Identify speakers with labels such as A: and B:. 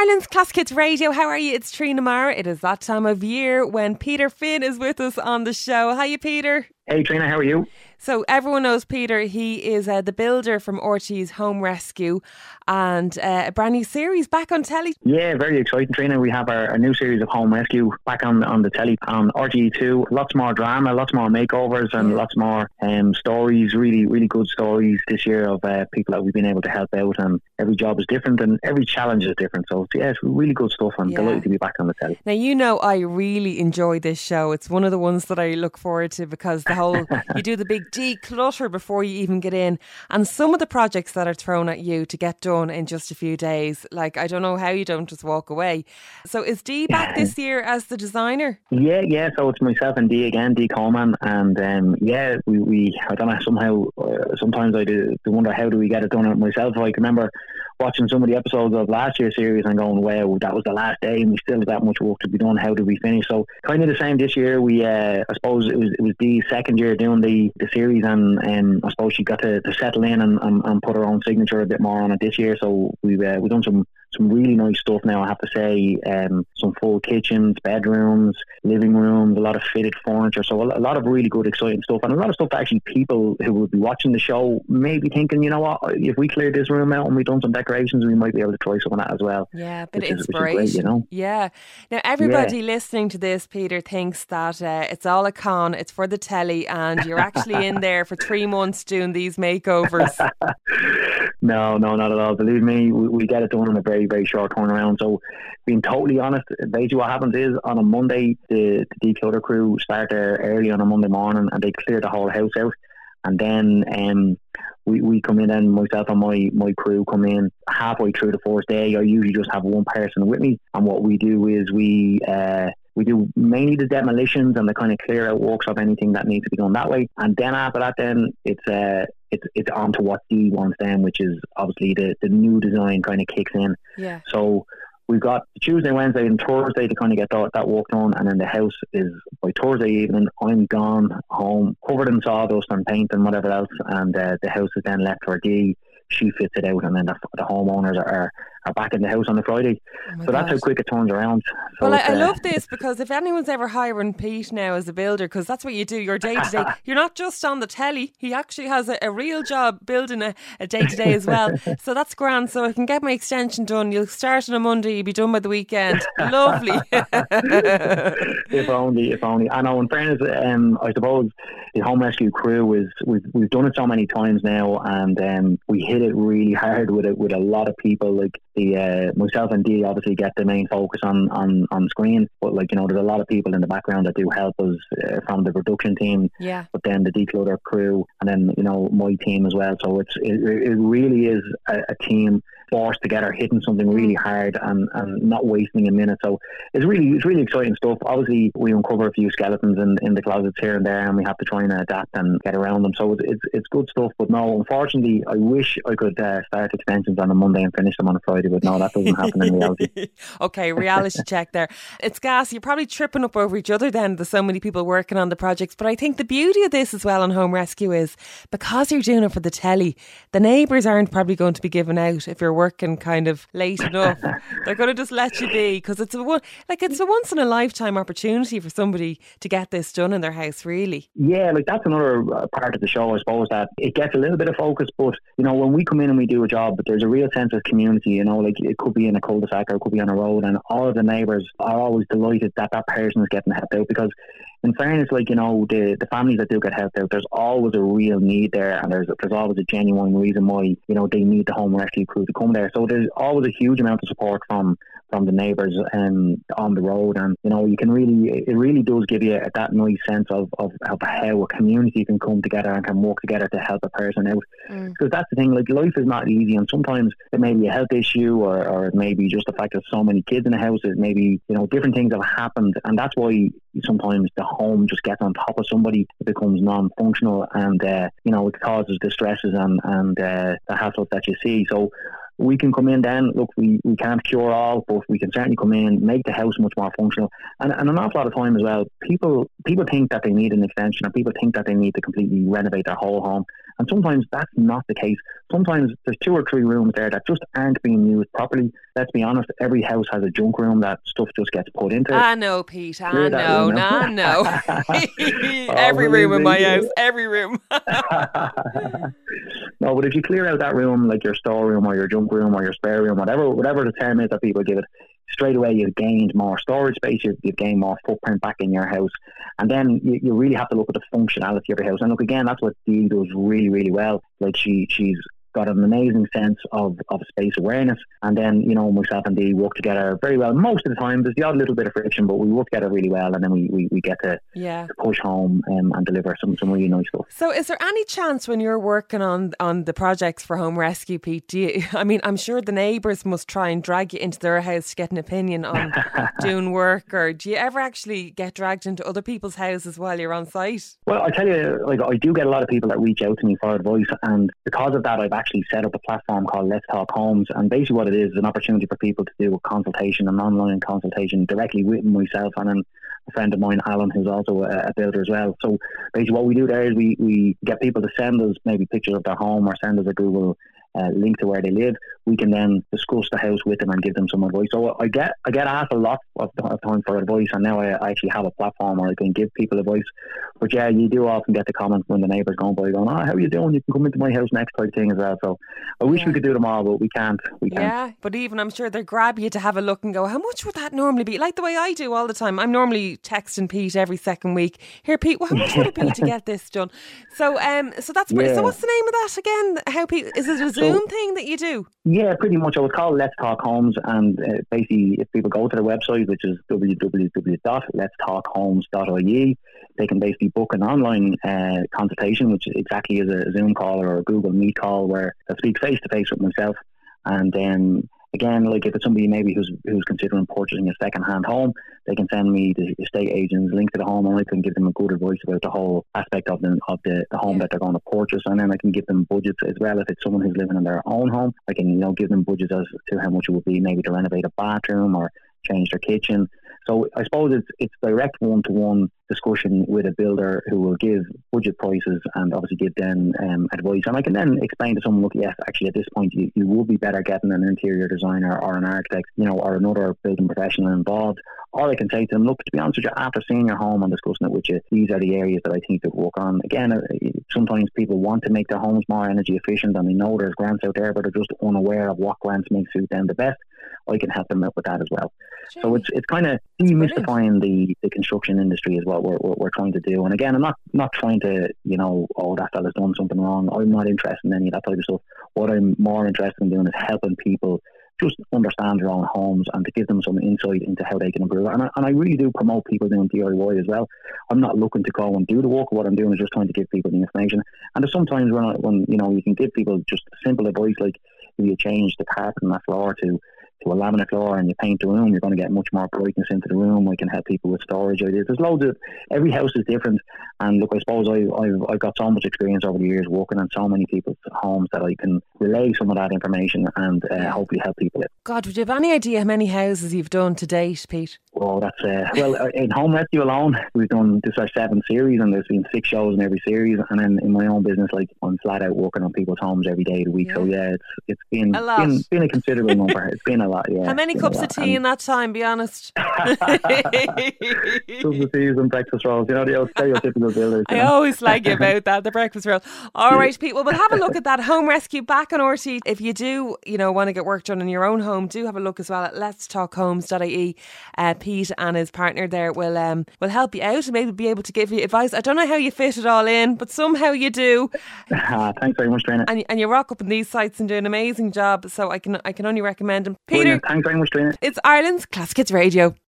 A: Ireland's Classic Hits Radio. How are you? It's Trina Mara. It is that time of year when Peter Finn is with us on the show. Hiya, Peter.
B: Hey, Trina, how are you?
A: So everyone knows Peter. He is the builder from RTÉ's Home Rescue, and a brand new series back on telly.
B: Yeah, very exciting, Trina. We have our new series of Home Rescue back on the telly on RTÉ2. Lots more drama, lots more makeovers, and lots more stories. Really, really good stories this year of people that we've been able to help out. And every job is different, and every challenge is different. So yeah, it's really good stuff. I'm delighted to be back on the telly.
A: Now, you know, I really enjoy this show. It's one of the ones that I look forward to because the whole you do the big declutter before you even get in, and some of the projects that are thrown at you to get done in just a few days, like I don't know how you don't just walk away. So is Dee back this year as the designer?
B: Yeah, so it's myself and Dee again, Dee Coleman, and we I don't know, somehow sometimes I do wonder how do we get it done myself. I can remember watching some of the episodes of last year's series and going, wow, that was the last day and we still have that much work to be done. How do we finish? So kind of the same this year. We I suppose it was Dee's second year doing the series, and I suppose she got to settle in and put her own signature a bit more on it this year. So we've done some really nice stuff now, I have to say. Some full kitchens, bedrooms, living rooms, a lot of fitted furniture. So a lot of really good, exciting stuff, and a lot of stuff that actually people who would be watching the show may be thinking, you know what, if we cleared this room out and we've done some decorations, we might be able to try some of that as well.
A: Yeah, but inspiration. Which is great, you know? Yeah. Now, everybody listening to this, Peter, thinks that it's all a con, it's for the telly, and you're actually in there for 3 months doing these makeovers.
B: No, not at all. Believe me, we get it done in a very, very short turnaround. So, being totally honest, basically what happens is on a Monday, the declutter crew start there early on a Monday morning and they clear the whole house out. And then we come in, and myself and my crew come in halfway through the first day. I usually just have one person with me, and what we do is we do mainly the demolitions and the kind of clear out works of anything that needs to be done that way. And then after that, then it's on to what Dee wants then, which is obviously the new design kind of kicks in.
A: Yeah.
B: So we've got Tuesday, Wednesday and Thursday to kind of get that work done, and then the house is, by Thursday evening, I'm gone home, covered in sawdust and paint and whatever else, and the house is then left for Dee. She fits it out, and then the homeowners are back in the house on the Friday. So that's how quick it turns around. So
A: well, I love this, because if anyone's ever hiring Pete now as a builder, because that's what you do, your day-to-day, you're not just on the telly, he actually has a real job building a day-to-day as well. So that's grand. So I can get my extension done. You'll start on a Monday, you'll be done by the weekend. Lovely.
B: If only. I know, in fairness, I suppose the Home Rescue crew is, we've done it so many times now, and we hit it really hard with a lot of people. Like myself and Dee obviously get the main focus on screen, but like, you know, there's a lot of people in the background that do help us from the production team, but then the declutter crew, and then, you know, my team as well. So it really is a team forced together, hitting something really hard and not wasting a minute. So it's really exciting stuff. Obviously we uncover a few skeletons in the closets here and there, and we have to try and adapt and get around them. So it's good stuff. But no, unfortunately, I wish I could start extensions on a Monday and finish them on a Friday, but no, that doesn't happen in reality.
A: Okay, reality check there. It's gas. You're probably tripping up over each other then. There's so many people working on the projects. But I think the beauty of this as well on Home Rescue is, because you're doing it for the telly, the neighbours aren't probably going to be given out if you're working kind of late enough. They're going to just let you be, because it's a once in a lifetime opportunity for somebody to get this done in their house, really.
B: Yeah, like that's another part of the show, I suppose, that it gets a little bit of focus, but you know, when we come in and we do a job, but there's a real sense of community, you know, like it could be in a cul-de-sac or it could be on a road, and all of the neighbours are always delighted that person is getting helped out, because in fairness, like, you know, the families that do get helped out, there's always a real need there, and there's always a genuine reason why, you know, they need the Home Rescue crew to come there. So there's always a huge amount of support from the neighbours on the road, and you know, it really does give you that nice sense of how a community can come together and can work together to help a person out. Because that's the thing, like, life is not easy, and sometimes it may be a health issue, or it may be just the fact that so many kids in the house, it may be, you know, different things have happened, and that's why sometimes the home just gets on top of somebody, it becomes non-functional, and you know, it causes the stresses and the hassles that you see. So we can come in then, look, we can't cure all, but we can certainly come in, make the house much more functional. And an awful lot of time as well, people think that they need an extension, or people think that they need to completely renovate their whole home. And sometimes that's not the case. Sometimes there's 2 or 3 rooms there that just aren't being used properly. Let's be honest, every house has a junk room that stuff just gets put into.
A: I know, Pete. I know. Every room in my house. Every room.
B: No, but if you clear out that room, like your storeroom or your junk room or your spare room, whatever the term is that people give it, straight away you've gained more storage space, you've gained more footprint back in your house. And then you really have to look at the functionality of your house. And look, again, that's what Dee does really, really well. Like she's got an amazing sense of space awareness. And then, you know, myself and Dee work together very well. Most of the time, there's the odd little bit of friction, but we work together really well. And then we get to push home and deliver some really nice stuff.
A: So is there any chance when you're working on the projects for Home Rescue, Pete, I'm sure the neighbours must try and drag you into their house to get an opinion on doing work, or do you ever actually get dragged into other people's houses while you're on site?
B: Well, I tell you, like, I do get a lot of people that reach out to me for advice, and because of that, I've actually set up a platform called Let's Talk Homes, and basically what it is an opportunity for people to do a consultation, an online consultation directly with myself and then a friend of mine, Alan, who's also a builder as well. So basically what we do there is we get people to send us maybe pictures of their home or send us a Google link to where they live. We can then discuss the house with them and give them some advice. So I get asked a lot of time for advice, and now I actually have a platform where I can give people advice. But yeah, you do often get the comment when the neighbours going by going, how are you doing? You can come into my house next type thing as well. So I wish we could do them all, but we can't.
A: Yeah, but even I'm sure they grab you to have a look and go, how much would that normally be? Like the way I do all the time. I'm normally texting Pete every second week. Here, Pete, how much would it be to get this done? So that's great. So what's the name of that again? How Pete, is it a Zoom thing that you do?
B: Yeah, pretty much. I would call it Let's Talk Homes, and basically if people go to the website, which is www.letstalkhomes.ie, they can basically book an online consultation, which exactly is a Zoom call or a Google Meet call where I speak face to face with myself. And then again, like if it's somebody maybe who's considering purchasing a second-hand home, they can send me the estate agent's link to the home, and I can give them a good advice about the whole aspect of the home that they're going to purchase. And then I can give them budgets as well. If it's someone who's living in their own home, I can give them budgets as to how much it would be maybe to renovate a bathroom or change their kitchen. So I suppose it's direct one-to-one discussion with a builder who will give budget prices and obviously give them advice. And I can then explain to someone, look, yes, actually at this point you would be better getting an interior designer or an architect, or another building professional involved. Or I can say to them, look, to be honest with you, after seeing your home and discussing it with you, these are the areas that I think to work on. Again, sometimes people want to make their homes more energy efficient, and they know there's grants out there, but they're just unaware of what grants may suit them the best. I can help them out with that as well. Gee. So it's kind of demystifying the construction industry is what we're trying to do. And again, I'm not trying to, that fella's done something wrong. I'm not interested in any of that type of stuff. What I'm more interested in doing is helping people just understand their own homes and to give them some insight into how they can improve. And I really do promote people doing DIY as well. I'm not looking to go and do the work. What I'm doing is just trying to give people the information. And there's sometimes when you can give people just simple advice, like if you change the carpet on that floor to a laminate floor and you paint the room, you're going to get much more brightness into the room. I can help people with storage ideas. There's loads of, every house is different. And look, I suppose I've got so much experience over the years working on so many people's homes that I can relay some of that information and hopefully help people out.
A: God, would you have any idea how many houses you've done to date, Pete?
B: Oh, that's in Home Rescue alone, we've done this our 7th series, and there's been 6 shows in every series. And then in my own business, like I'm flat out working on people's homes every day of the week. Yeah. So yeah, it's been a considerable number. It's been a lot. Yeah.
A: How many cups of tea in that time? Be honest.
B: Cups of teas and breakfast rolls. The old stereotypical builders.
A: I always like you about that, the breakfast roll. All right, Pete. Well, we'll have a look at that Home Rescue back on RT. If you do, want to get work done in your own home, do have a look as well at letstalkhomes.ie. Pete and his partner there will help you out and maybe be able to give you advice. I don't know how you fit it all in, but somehow you do.
B: Thanks very much, Trina.
A: And you rock up in these sites and do an amazing job. So I can only recommend him. Peter,
B: thanks very much, Trina.
A: It's Ireland's Classic Hits Radio.